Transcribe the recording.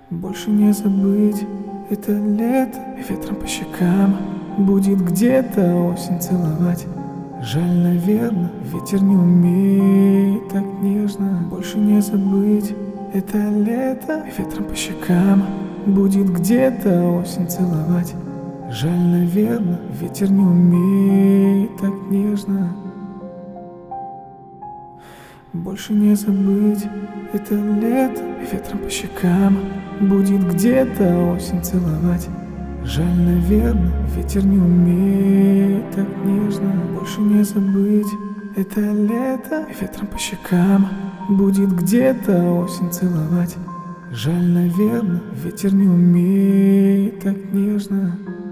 Больше не забыть это лето, ветром по щекам будет где-то осень целовать. Жаль, наверно, ветер не умеет так нежно. Больше не забыть это лето, ветром по щекам будет где-то осень целовать. Жаль, наверно, ветер не умеет так нежно. Больше не забыть это лето, ветром по щекам будет где-то осень целовать. Жаль, наверно, ветер не умеет так нежно. Больше не забыть это лето, ветром по щекам будет где-то осень целовать. Жаль, наверно, ветер не умеет так нежно.